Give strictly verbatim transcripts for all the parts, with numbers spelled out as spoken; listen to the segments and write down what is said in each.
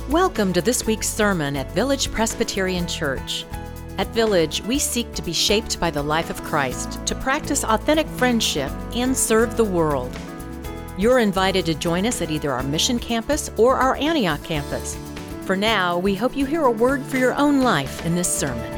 Welcome to this week's sermon at Village Presbyterian Church. At Village, we seek to be shaped by the life of Christ, to practice authentic friendship, and serve the world. You're invited to join us at either our Mission Campus or our Antioch campus. For now, we hope you hear a word for your own life in this sermon.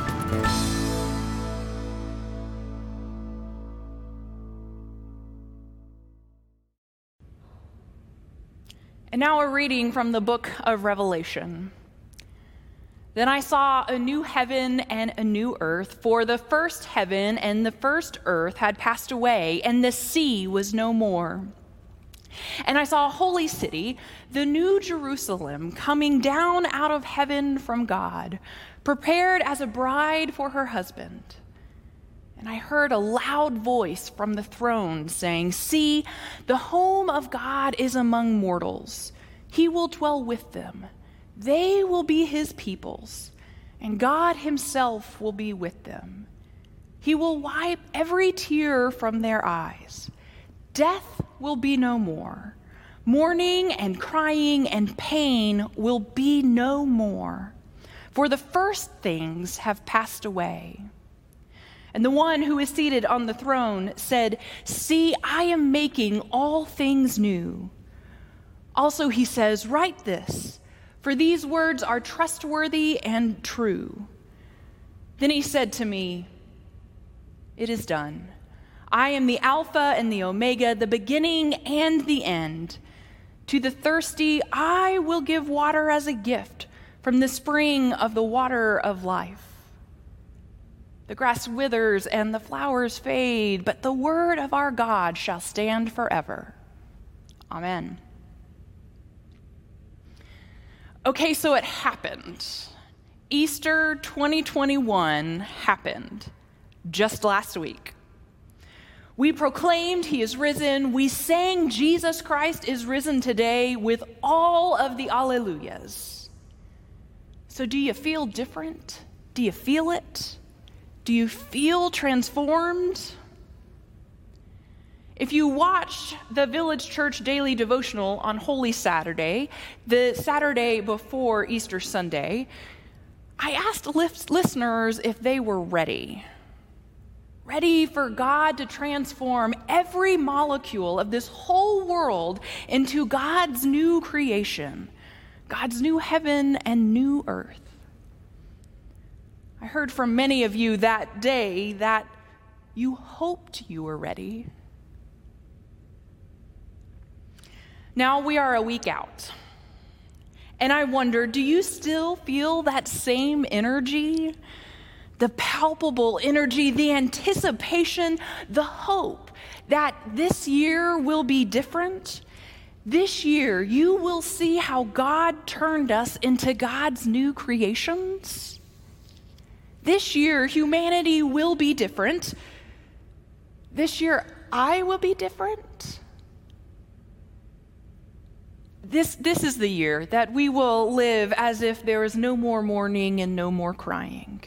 And now a reading from the book of Revelation. Then I saw a new heaven and a new earth, for the first heaven and the first earth had passed away, and the sea was no more. And I saw a holy city, the new Jerusalem, coming down out of heaven from God, prepared as a bride for her husband. And I heard a loud voice from the throne saying, "See, the home of God is among mortals. He will dwell with them. They will be his peoples, and God himself will be with them. He will wipe every tear from their eyes. Death will be no more. Mourning and crying and pain will be no more, for the first things have passed away." And the one who is seated on the throne said, "See, I am making all things new." Also he says, "Write this, for these words are trustworthy and true." Then he said to me, "It is done. I am the Alpha and the Omega, the beginning and the end. To the thirsty I will give water as a gift from the spring of the water of life." The grass withers and the flowers fade, but the word of our God shall stand forever. Amen. Okay, so it happened. Easter twenty twenty-one happened just last week. We proclaimed he is risen. We sang Jesus Christ is risen today with all of the alleluias. So do you feel different? Do you feel it? Do you feel transformed? If you watched the Village Church Daily Devotional on Holy Saturday, the Saturday before Easter Sunday, I asked listeners if they were ready. Ready for God to transform every molecule of this whole world into God's new creation, God's new heaven and new earth. I heard from many of you that day that you hoped you were ready. Now we are a week out, and I wonder, do you still feel that same energy? The palpable energy, the anticipation, the hope that this year will be different? This year, you will see how God turned us into God's new creations. This year, humanity will be different. This year, I will be different. This, this is the year that we will live as if there is no more mourning and no more crying.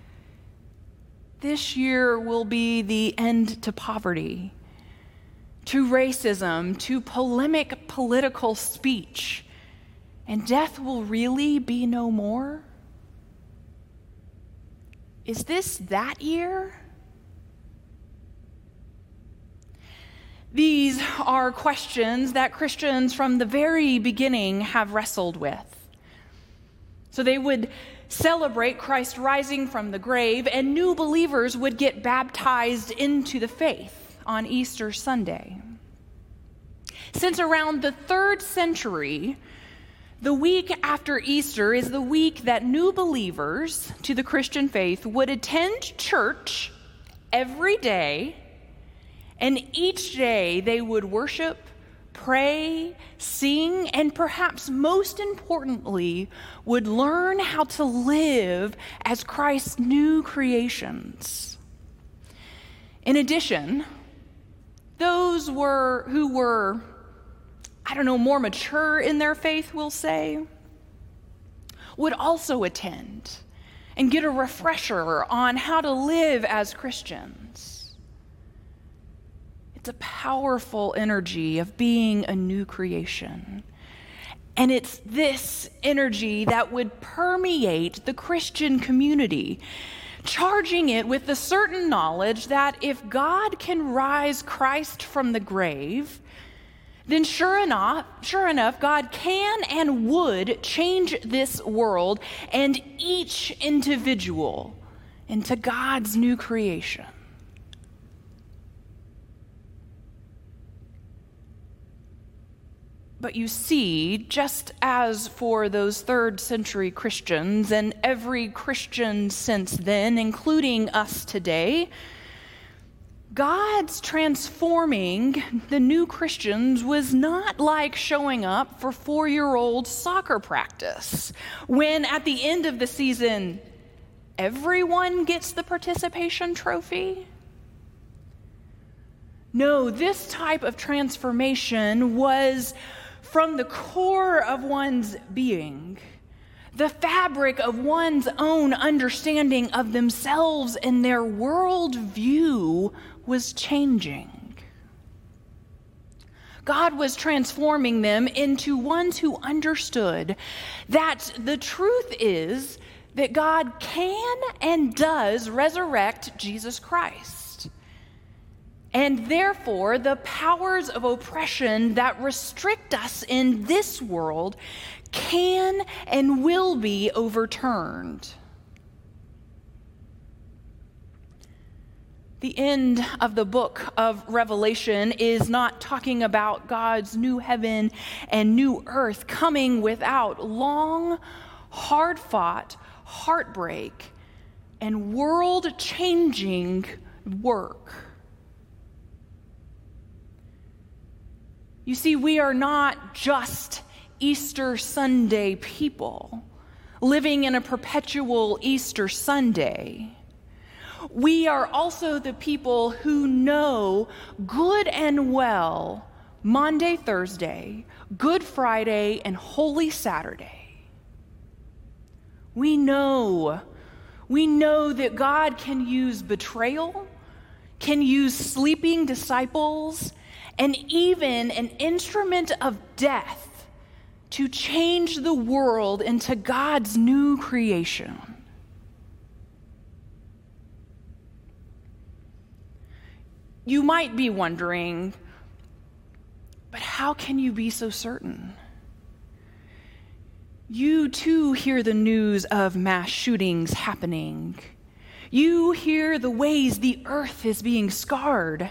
This year will be the end to poverty, to racism, to polemic political speech, and death will really be no more. Is this that year? These are questions that Christians from the very beginning have wrestled with. So they would celebrate Christ rising from the grave, and new believers would get baptized into the faith on Easter Sunday. Since around the third century, the week after Easter is the week that new believers to the Christian faith would attend church every day, and each day they would worship, pray, sing, and perhaps most importantly, would learn how to live as Christ's new creations. In addition, those were who were I don't know, more mature in their faith, we'll say, would also attend and get a refresher on how to live as Christians. It's a powerful energy of being a new creation. And it's this energy that would permeate the Christian community, charging it with the certain knowledge that if God can rise Christ from the grave, then sure enough, sure enough, God can and would change this world and each individual into God's new creation. But you see, just as for those third century Christians and every Christian since then, including us today, God's transforming the new Christians was not like showing up for four-year-old soccer practice, when at the end of the season, everyone gets the participation trophy. No, this type of transformation was from the core of one's being. The fabric of one's own understanding of themselves and their worldview was changing. God was transforming them into ones who understood that the truth is that God can and does resurrect Jesus Christ. And therefore, the powers of oppression that restrict us in this world can and will be overturned. The end of the book of Revelation is not talking about God's new heaven and new earth coming without long, hard-fought heartbreak and world-changing work. You see, we are not just Easter Sunday people living in a perpetual Easter Sunday. We are also the people who know good and well Maundy, Thursday, Good Friday, and Holy Saturday. We know, we know that God can use betrayal, can use sleeping disciples, and even an instrument of death to change the world into God's new creation. You might be wondering, but how can you be so certain? You too hear the news of mass shootings happening. You hear the ways the earth is being scarred.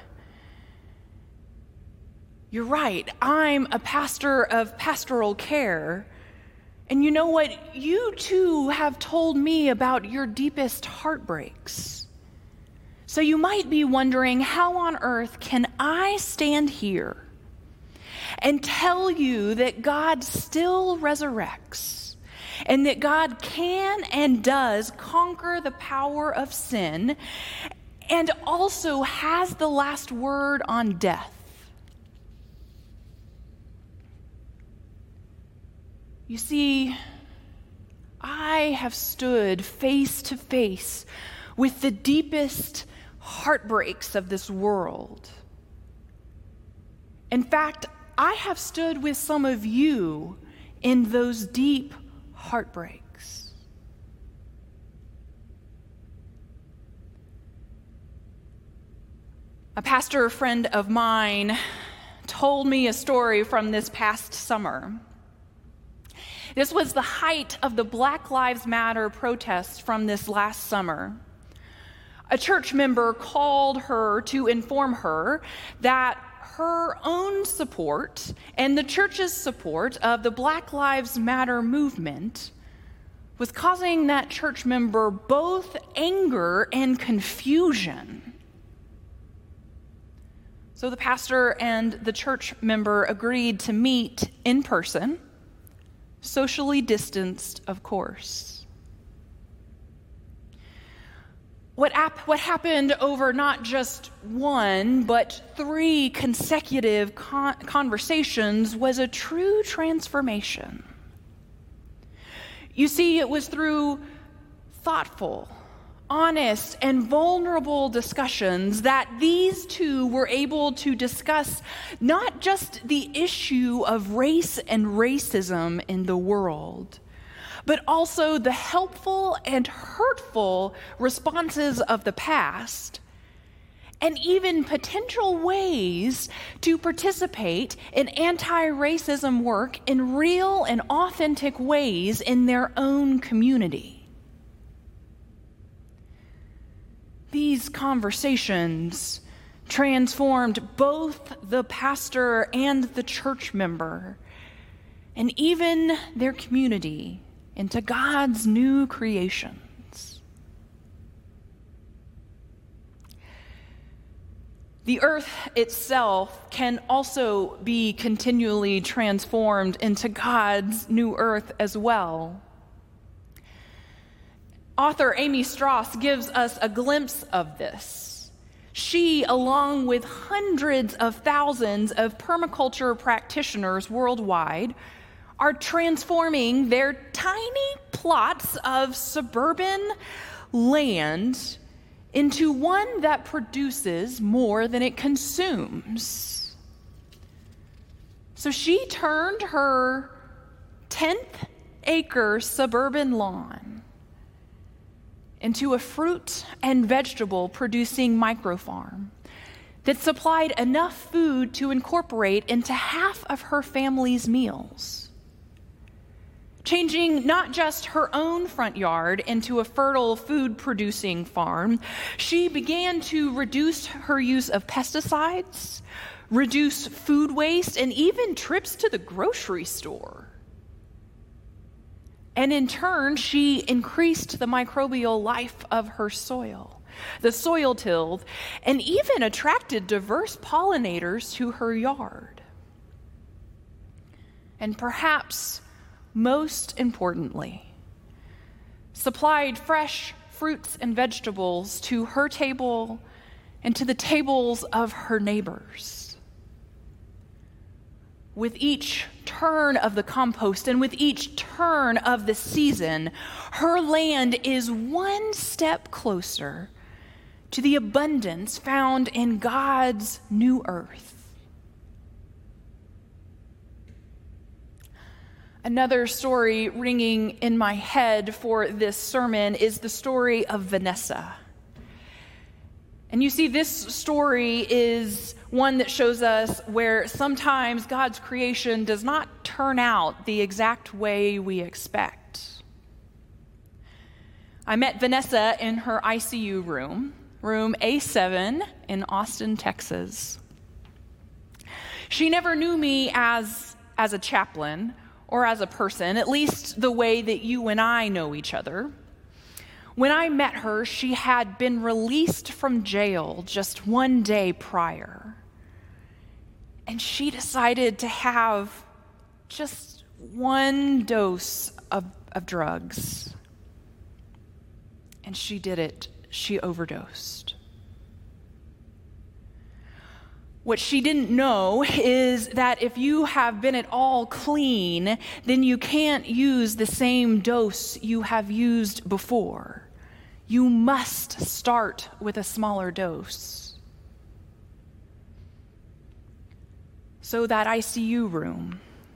You're right, I'm a pastor of pastoral care. And you know what? You too have told me about your deepest heartbreaks. So you might be wondering, how on earth can I stand here and tell you that God still resurrects and that God can and does conquer the power of sin and also has the last word on death? You see, I have stood face to face with the deepest heartbreaks of this world. In fact, I have stood with some of you in those deep heartbreaks. A pastor friend of mine told me a story from this past summer. This was the height of the Black Lives Matter protests from this last summer. A church member called her to inform her that her own support and the church's support of the Black Lives Matter movement was causing that church member both anger and confusion. So the pastor and the church member agreed to meet in person, socially distanced, of course. What, ap- what happened over not just one, but three consecutive con- conversations was a true transformation. You see, it was through thoughtful, honest and vulnerable discussions that these two were able to discuss not just the issue of race and racism in the world, but also the helpful and hurtful responses of the past, and even potential ways to participate in anti-racism work in real and authentic ways in their own community. These conversations transformed both the pastor and the church member, and even their community, into God's new creations. The earth itself can also be continually transformed into God's new earth as well. Author Amy Strauss gives us a glimpse of this. She, along with hundreds of thousands of permaculture practitioners worldwide, are transforming their tiny plots of suburban land into one that produces more than it consumes. So she turned her tenth acre suburban lawn into a fruit and vegetable producing microfarm that supplied enough food to incorporate into half of her family's meals. Changing not just her own front yard into a fertile food-producing farm, she began to reduce her use of pesticides, reduce food waste, and even trips to the grocery store. And in turn, she increased the microbial life of her soil, the soil tilled, and even attracted diverse pollinators to her yard. And perhaps most importantly, supplied fresh fruits and vegetables to her table and to the tables of her neighbors. With each turn of the compost and with each turn of the season, her land is one step closer to the abundance found in God's new earth. Another story ringing in my head for this sermon is the story of Vanessa. And you see, this story is one that shows us where sometimes God's creation does not turn out the exact way we expect. I met Vanessa in her I C U room, room A seven in Austin, Texas. She never knew me as, as a chaplain or as a person, at least the way that you and I know each other. When I met her, she had been released from jail just one day prior. And she decided to have just one dose of, of drugs. And she did it. She overdosed. What she didn't know is that if you have been at all clean, then you can't use the same dose you have used before. You must start with a smaller dose. So that I C U room,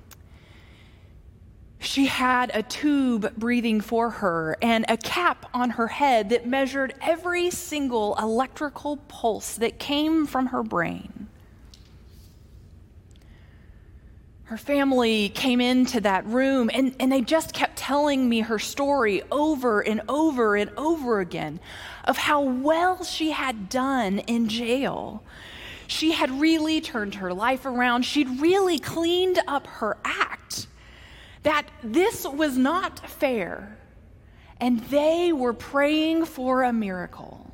she had a tube breathing for her and a cap on her head that measured every single electrical pulse that came from her brain. Her family came into that room and, and they just kept telling me her story over and over and over again of how well she had done in jail. She had really turned her life around. She'd really cleaned up her act. That this was not fair. And they were praying for a miracle.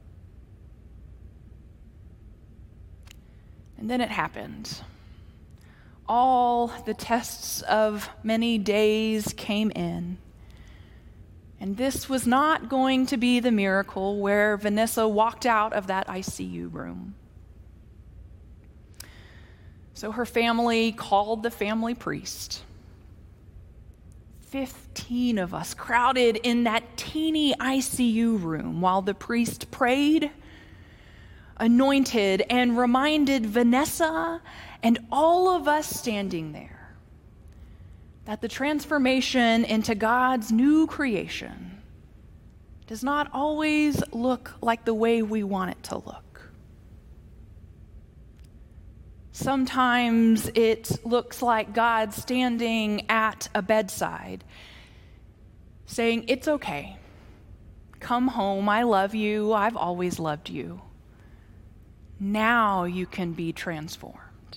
And then it happened. All the tests of many days came in. And this was not going to be the miracle where Vanessa walked out of that I C U room. So her family called the family priest, fifteen of us crowded in that teeny I C U room while the priest prayed, anointed, and reminded Vanessa and all of us standing there that the transformation into God's new creation does not always look like the way we want it to look. Sometimes it looks like God standing at a bedside, saying, "It's okay. Come home. I love you. I've always loved you. Now you can be transformed."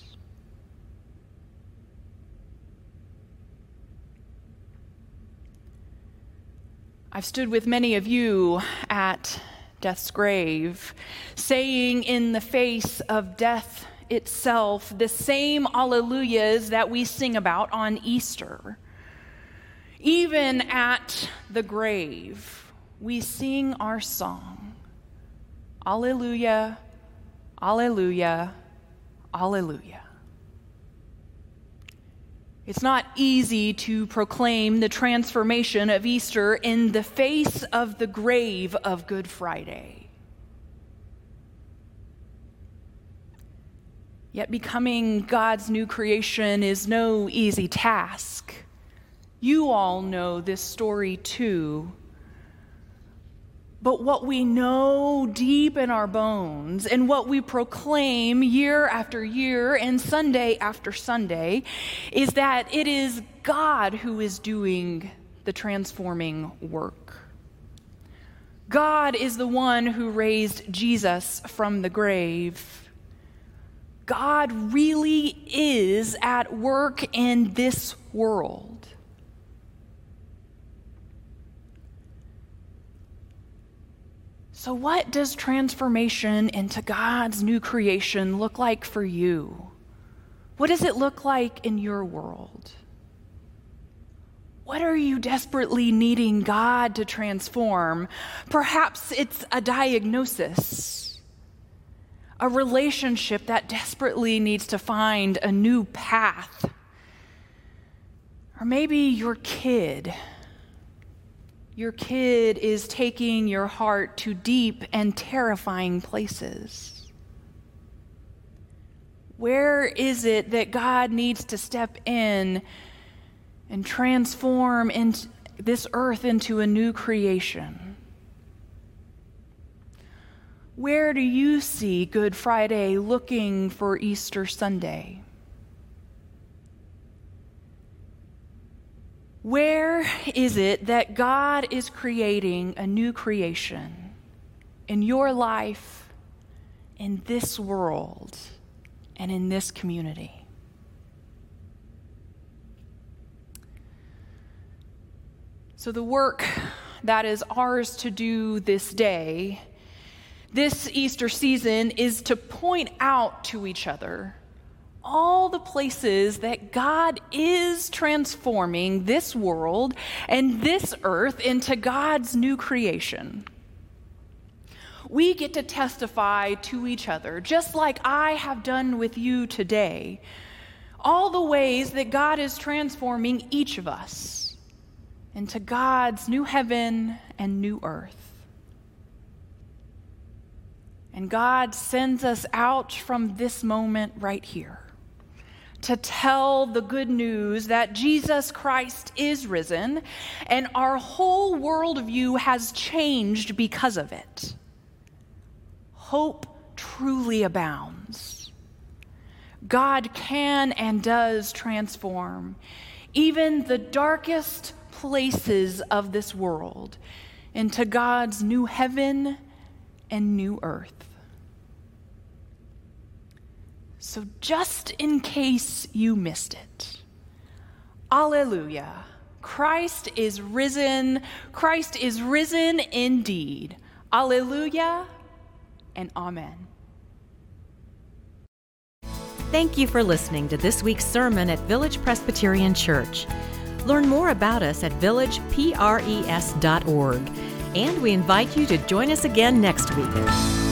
I've stood with many of you at death's grave, saying in the face of death itself the same alleluias that we sing about on Easter. Even at the grave, we sing our song, Alleluia, Alleluia, Alleluia. It's not easy to proclaim the transformation of Easter in the face of the grave of Good Friday. Yet becoming God's new creation is no easy task. You all know this story too. But what we know deep in our bones and what we proclaim year after year and Sunday after Sunday is that it is God who is doing the transforming work. God is the one who raised Jesus from the grave. God really is at work in this world. So what does transformation into God's new creation look like for you? What does it look like in your world? What are you desperately needing God to transform? Perhaps it's a diagnosis, a relationship that desperately needs to find a new path. Or maybe your kid. Your kid is taking your heart to deep and terrifying places. Where is it that God needs to step in and transform into this earth into a new creation? Where do you see Good Friday looking for Easter Sunday? Where is it that God is creating a new creation in your life, in this world, and in this community? So the work that is ours to do this day, this Easter season, is to point out to each other all the places that God is transforming this world and this earth into God's new creation. We get to testify to each other, just like I have done with you today, all the ways that God is transforming each of us into God's new heaven and new earth. And God sends us out from this moment right here to tell the good news that Jesus Christ is risen, and our whole worldview has changed because of it. Hope truly abounds. God can and does transform even the darkest places of this world into God's new heaven and new earth. So just in case you missed it, Alleluia, Christ is risen, Christ is risen indeed. Alleluia and amen. Thank you for listening to this week's sermon at Village Presbyterian Church. Learn more about us at village pres dot org, and we invite you to join us again next week.